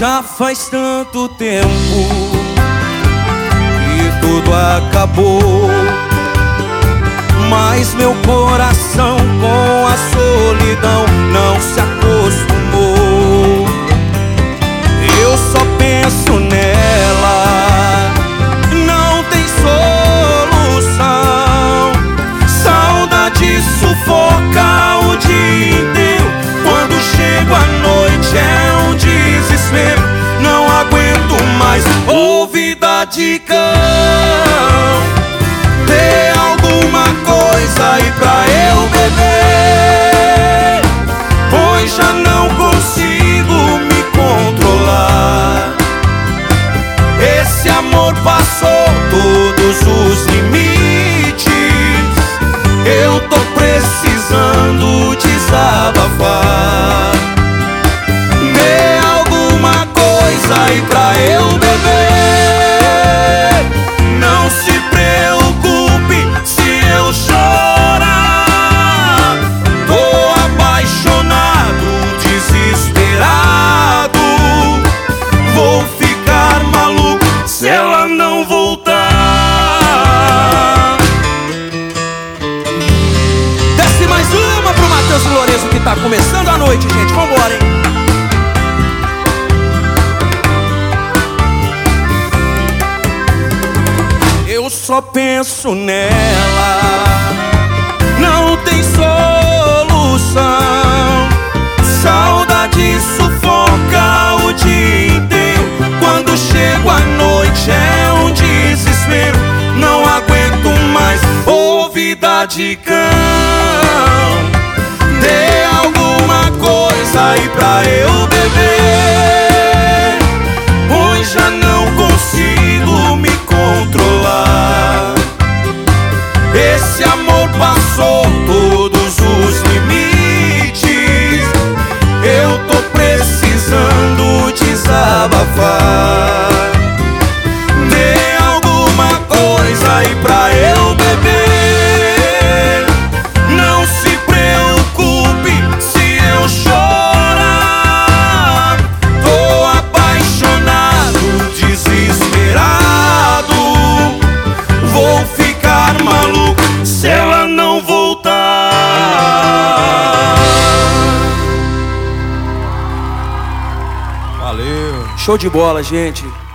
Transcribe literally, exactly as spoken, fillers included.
Já faz tanto tempo que tudo acabou, mas meu coração com a solidão não se acostumou. Eu só penso nela, não tem solução. Saudade sufoca o dia inteiro. Quando chego à noite é um desespero. Não aguento mais ouvir de cão. Dê alguma coisa aí pra eu beber, pois já não consigo me controlar. Esse amor passou todos os limites. Eu tô precisando desabafar. Dê alguma coisa aí pra eu beber. Não se preocupe se eu chorar. Tô apaixonado, desesperado. Vou ficar maluco se ela não voltar. Desce mais uma pro Matheus Lourenço, que tá começando a noite, gente. Vambora, hein? Eu só penso nela, não tem solução. Saudade sufoca o dia inteiro. Quando chego à noite é um desespero. Não aguento mais ouvida de cão. Dê alguma coisa aí pra eu beber, pois já não consigo me controlar. Esse amor passou todos os limites. Eu tô precisando desabafar. Dê alguma coisa aí pra eu beber. Não se preocupe se eu chorar. Tô apaixonado, desesperado. Vou ficar maluco se ela não voltar. Valeu. Show de bola, gente.